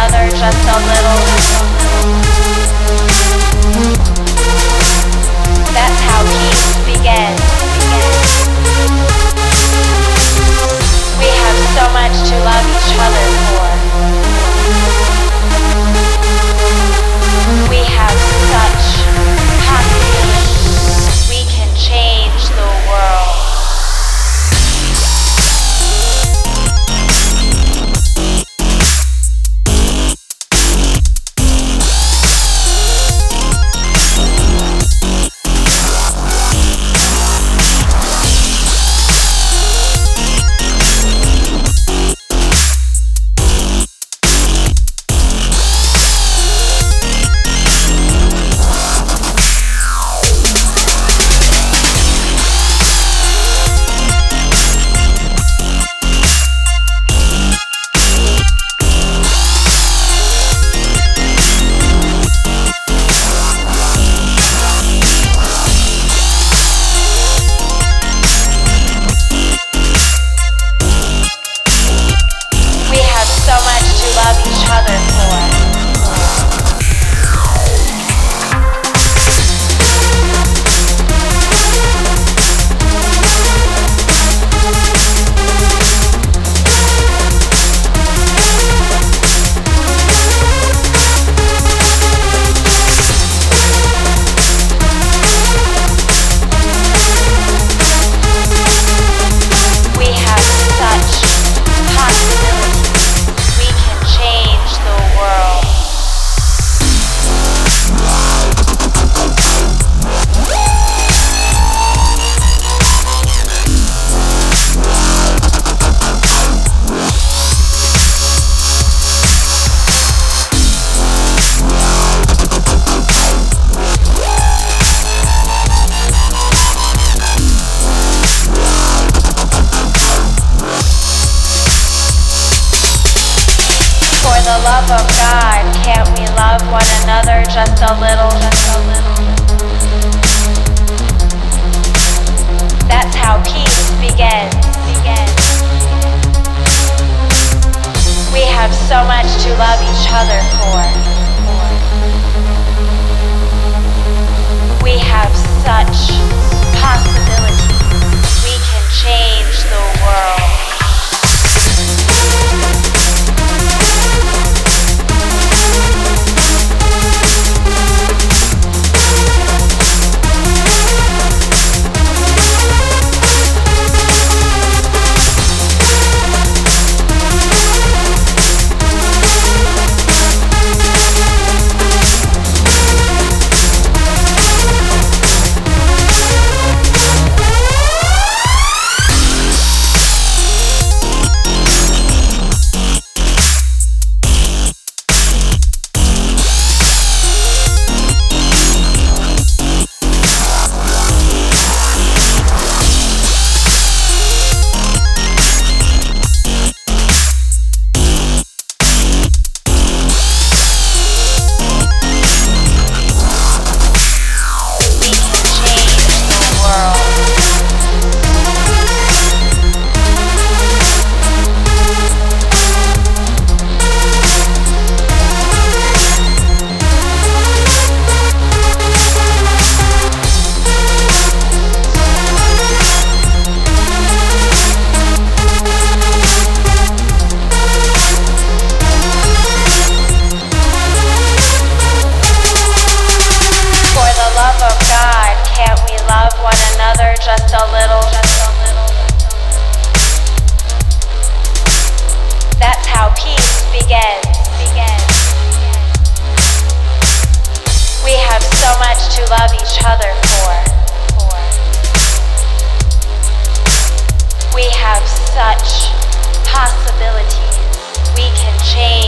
another just a little. That's how peace begins. We have so much to love each other for. We have such possibilities. We can change the world. Just a little. That's how peace begins. We have so much to love each other for. We have such possibilities. We can change the world. Just a little. That's how peace begins. We have so much to love each other for. We have such possibilities. We can change